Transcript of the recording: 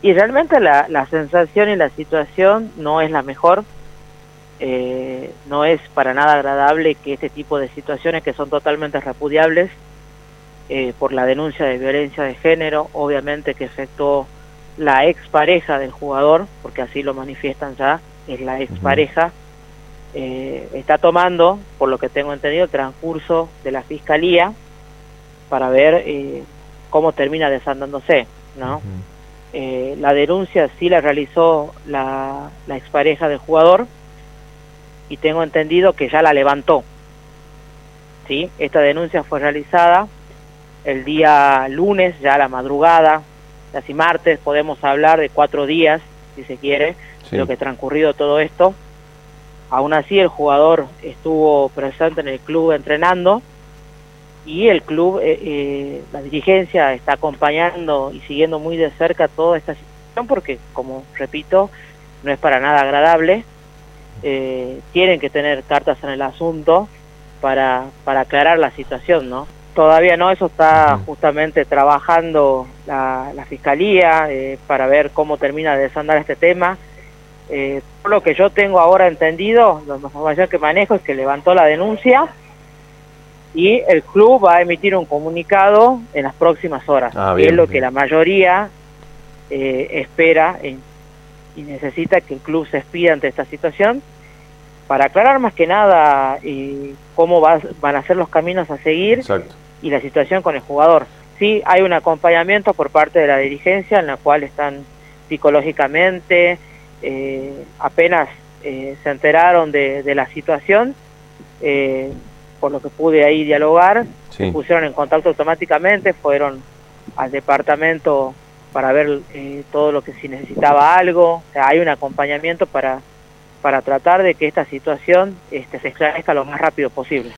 Y realmente la sensación y la situación no es la mejor. No es para nada agradable que este tipo de situaciones, que son totalmente repudiables, por la denuncia de violencia de género, obviamente que efectuó la expareja del jugador, porque así lo manifiestan ya, es la expareja, está tomando, por lo que tengo entendido, el transcurso de la fiscalía para ver cómo termina desandándose, ¿no? La denuncia sí la realizó la expareja del jugador, y tengo entendido que ya la levantó, ¿sí? Esta denuncia fue realizada el día lunes, ya a la madrugada, casi martes. Podemos hablar de 4 días, si se quiere, de lo que ha transcurrido todo esto. Aún así, el jugador estuvo presente en el club entrenando, y el club, la dirigencia está acompañando y siguiendo muy de cerca toda esta situación, porque, como repito, no es para nada agradable. Tienen que tener cartas en el asunto para aclarar la situación, ¿no? Todavía no, eso está justamente trabajando la fiscalía para ver cómo termina de desandar este tema. Por lo que yo tengo ahora entendido, la información que manejo es que levantó la denuncia y el club va a emitir un comunicado en las próximas horas, que es lo que la mayoría espera y necesita que el club se expida ante esta situación, para aclarar más que nada cómo van a ser los caminos a seguir. Exacto. Y la situación con el jugador. Sí, hay un acompañamiento por parte de la dirigencia, en la cual están psicológicamente, apenas se enteraron de la situación, por lo que pude ahí dialogar, se pusieron en contacto automáticamente, fueron al departamento para ver todo lo que, si necesitaba algo. O sea, hay un acompañamiento para tratar de que esta situación se esclarezca lo más rápido posible.